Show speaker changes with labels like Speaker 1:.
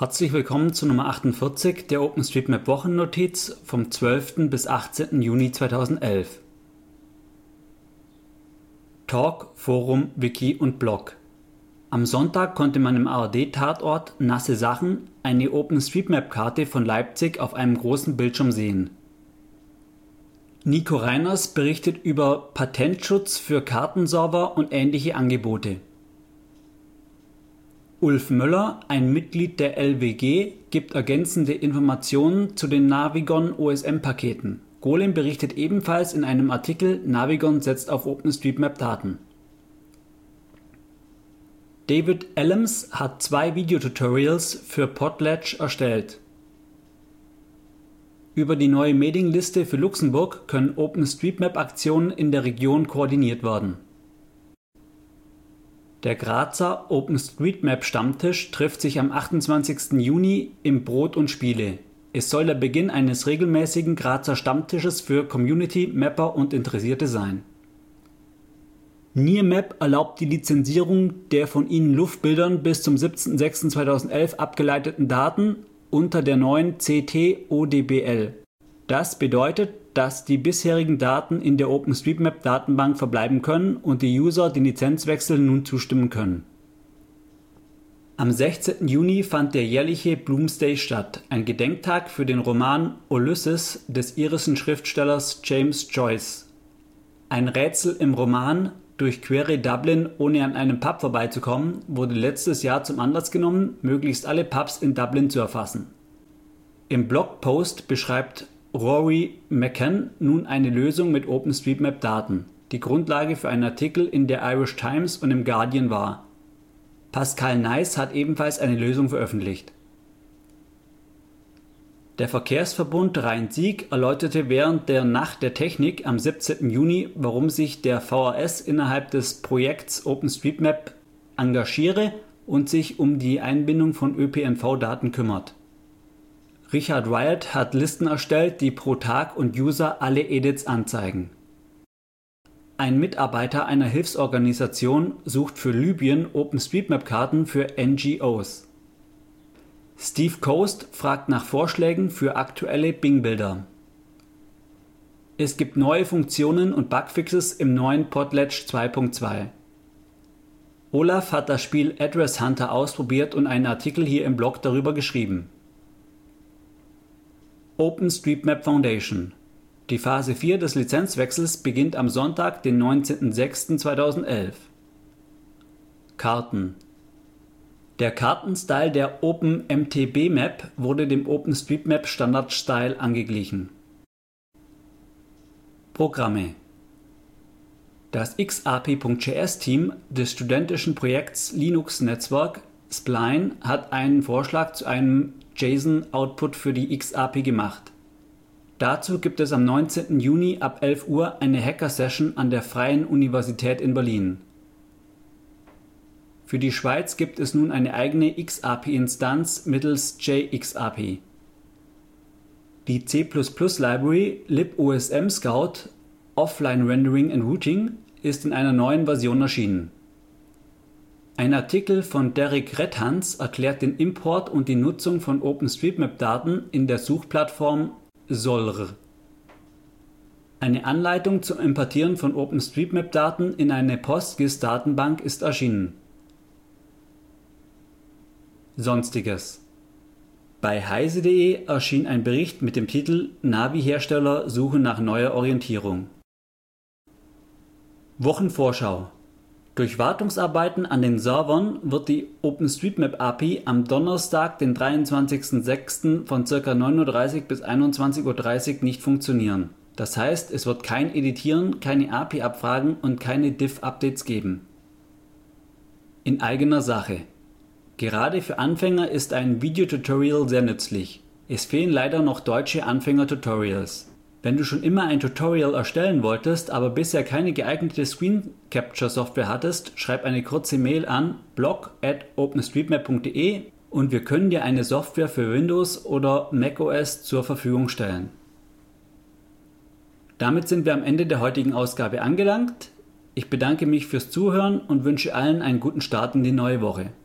Speaker 1: Herzlich willkommen zu Nummer 48 der OpenStreetMap Wochennotiz vom 12. bis 18. Juni 2011. Talk, Forum, Wiki und Blog. Am Sonntag konnte man im ARD-Tatort Nasse Sachen eine OpenStreetMap-Karte von Leipzig auf einem großen Bildschirm sehen. Nico Reiners berichtet über Patentschutz für Kartenserver und ähnliche Angebote. Ulf Möller, ein Mitglied der LWG, gibt ergänzende Informationen zu den Navigon OSM-Paketen. Golem berichtet ebenfalls in einem Artikel, Navigon setzt auf OpenStreetMap-Daten. David Ellems hat 2 Videotutorials für Potlatch erstellt. Über die neue Mailingliste für Luxemburg können OpenStreetMap-Aktionen in der Region koordiniert werden. Der Grazer OpenStreetMap-Stammtisch trifft sich am 28. Juni im Brot und Spiele. Es soll der Beginn eines regelmäßigen Grazer Stammtisches für Community, Mapper und Interessierte sein. Nearmap erlaubt die Lizenzierung der von ihnen Luftbildern bis zum 17.06.2011 abgeleiteten Daten unter der neuen CT-ODBL. Das bedeutet, dass die bisherigen Daten in der OpenStreetMap-Datenbank verbleiben können und die User den Lizenzwechsel nun zustimmen können. Am 16. Juni fand der jährliche Bloomsday statt, ein Gedenktag für den Roman Ulysses des irischen Schriftstellers James Joyce. Ein Rätsel im Roman Durchquere Dublin, ohne an einem Pub vorbeizukommen, wurde letztes Jahr zum Anlass genommen, möglichst alle Pubs in Dublin zu erfassen. Im Blogpost beschreibt Rory McCann nun eine Lösung mit OpenStreetMap-Daten, die Grundlage für einen Artikel in der Irish Times und im Guardian war. Pascal Neiss hat ebenfalls eine Lösung veröffentlicht. Der Verkehrsverbund Rhein-Sieg erläuterte während der Nacht der Technik am 17. Juni, warum sich der VRS innerhalb des Projekts OpenStreetMap engagiere und sich um die Einbindung von ÖPNV-Daten kümmert. Richard Wyatt hat Listen erstellt, die pro Tag und User alle Edits anzeigen. Ein Mitarbeiter einer Hilfsorganisation sucht für Libyen OpenStreetMap-Karten für NGOs. Steve Coast fragt nach Vorschlägen für aktuelle Bing-Bilder. Es gibt neue Funktionen und Bugfixes im neuen Potlatch 2.2. Olaf hat das Spiel Address Hunter ausprobiert und einen Artikel hier im Blog darüber geschrieben. OpenStreetMap Foundation. Die Phase 4 des Lizenzwechsels beginnt am Sonntag, den 19.06.2011. Karten. Der Kartenstyle der OpenMTB-Map wurde dem OpenStreetMap Standard-Style angeglichen. Programme. Das XAPI.js-Team des studentischen Projekts Linux Netzwerk Spline hat einen Vorschlag zu einem JSON-Output für die XAPI gemacht. Dazu gibt es am 19. Juni ab 11 Uhr eine Hacker-Session an der Freien Universität in Berlin. Für die Schweiz gibt es nun eine eigene XAPI-Instanz mittels JXAPI. Die C++-Library libosmscout Offline Rendering and Routing ist in einer neuen Version erschienen. Ein Artikel von Derek Redhans erklärt den Import und die Nutzung von OpenStreetMap-Daten in der Suchplattform Solr. Eine Anleitung zum Importieren von OpenStreetMap-Daten in eine PostGIS-Datenbank ist erschienen. Sonstiges. Bei heise.de erschien ein Bericht mit dem Titel Navi-Hersteller suchen nach neuer Orientierung. Wochenvorschau. Durch Wartungsarbeiten an den Servern wird die OpenStreetMap-API am Donnerstag, den 23.06. von ca. 9.30 Uhr bis 21.30 Uhr nicht funktionieren. Das heißt, es wird kein Editieren, keine API-Abfragen und keine Diff-Updates geben. In eigener Sache. Gerade für Anfänger ist ein Videotutorial sehr nützlich. Es fehlen leider noch deutsche Anfänger-Tutorials. Wenn du schon immer ein Tutorial erstellen wolltest, aber bisher keine geeignete Screen-Capture-Software hattest, schreib eine kurze Mail an blog@openstreetmap.de und wir können dir eine Software für Windows oder macOS zur Verfügung stellen. Damit sind wir am Ende der heutigen Ausgabe angelangt. Ich bedanke mich fürs Zuhören und wünsche allen einen guten Start in die neue Woche.